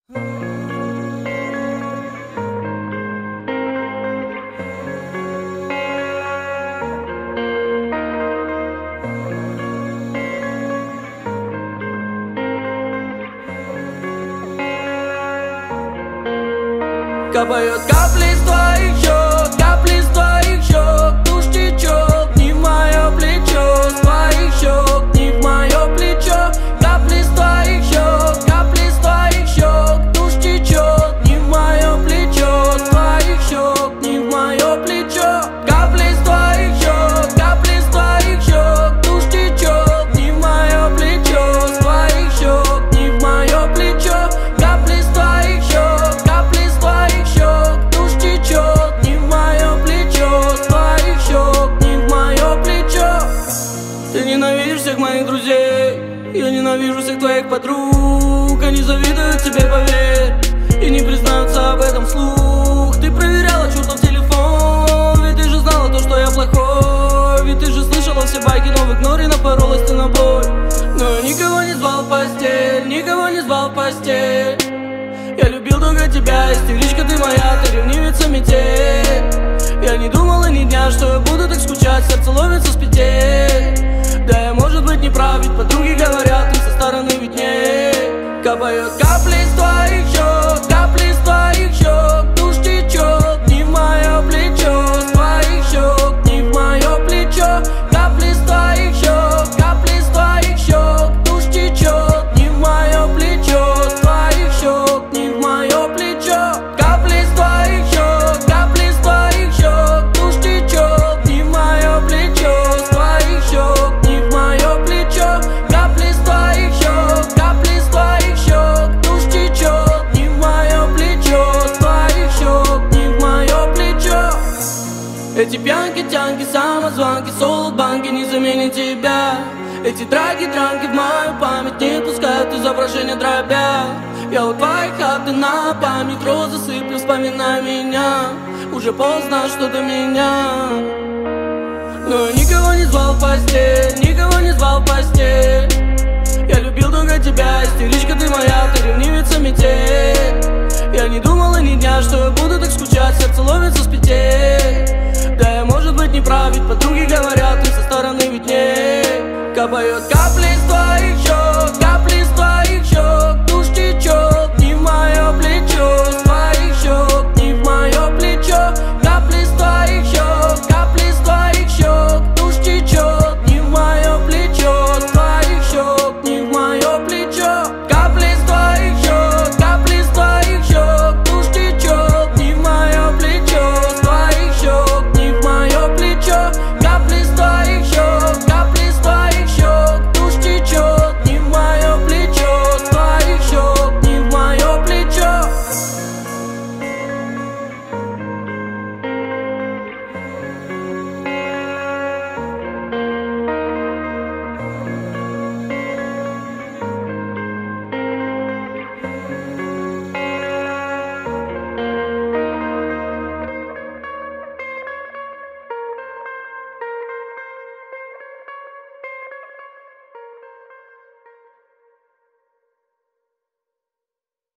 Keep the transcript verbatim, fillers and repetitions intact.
Капают капли с твоих щек, капли с твоих щек, тушь течет не в мое плечо, с твоих щек не в мое плечо. Капли с твоих щек, капли с твоих щек, тушь течет не в мое плечо, с твоих щек не в мое плечо. Капли с твоих щек, капли с твоих щек, тушь течет не в мое плечо, с твоих щек не в мое плечо. Капли с твоих щек, капли с твоих щек, тушь течет не в мое плечо, с твоих щек не в мое плечо. Ты ненавидишь всех моих друзей, я ненавижу всех твоих подруг. Они завидуют тебе, поверь, и не признаются об этом вслух. Ты проверяла чертов телефон, ведь ты же знала то, что я плохой. Ведь ты же слышала все байки, но в игноре напоролась ты на боль. Но я никого не звал в постель, никого не звал в постель. Я любил только тебя, истеричка ты моя, ты ревнивица метель. Я не думал и ни дня, что я буду так скучать, сердце ловится с петель. Да я, может быть, не прав, ведь подруги говорят, им со стороны видней. Капают капли с твоих щек, капли с твоих щек, тушь течет не в мое плечо, с твоих щек не в мое плечо. Капли с твоих щек, капли с твоих щек, тушь течет не в мое плечо, с твоих щек не в мое плечо. Капли с твоих щек, капли с твоих щек, тушь течет не в мое плечо, с твоих щек не в мое плечо. Капли с твоих щек, капли с твоих щек, тушь течет не в мое плечо, с твоих щек не в мое плечо. Эти пьянки, тянки, самозванки, солод-банки не заменят тебя. Эти драки, дранки в мою память не пускают изображения дробя. Я у твоих хаты на память розы сыплю, вспоминай меня. Уже поздно, что до меня. Но я никого не звал в постель, никого не звал в постель. Я любил только тебя, истеричка ты моя, ты ревнивица метель. Я не думал и ни дня, что я буду так скучать, сердце ловится с петель. Да я, может быть, не прав, ведь подруги говорят, им со стороны видней. Капают капли